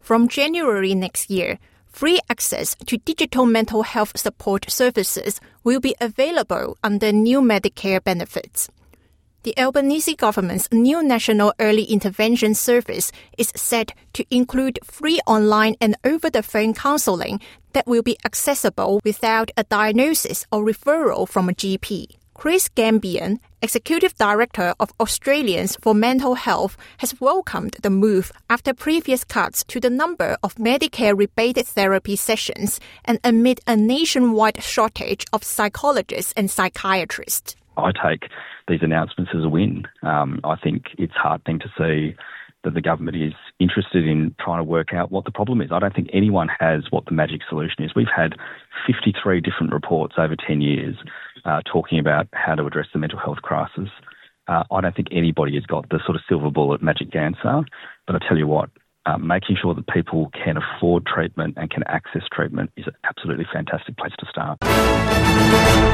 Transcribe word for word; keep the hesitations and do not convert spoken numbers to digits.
From January next year, free access to digital mental health support services will be available under new Medicare benefits. The Albanese government's new National Early Intervention Service is set to include free online and over-the-phone counselling that will be accessible without a diagnosis or referral from a G P. Chris Gambian, Executive Director of Australians for Mental Health, has welcomed the move after previous cuts to the number of Medicare-rebated therapy sessions and amid a nationwide shortage of psychologists and psychiatrists. I take these announcements as a win. Um, I think it's heartening to see that the government is interested in trying to work out what the problem is. I don't think anyone has what the magic solution is. We've had fifty-three different reports over ten years uh, talking about how to address the mental health crisis. Uh, I don't think anybody has got the sort of silver bullet magic answer, but I tell you what, uh, making sure that people can afford treatment and can access treatment is an absolutely fantastic place to start.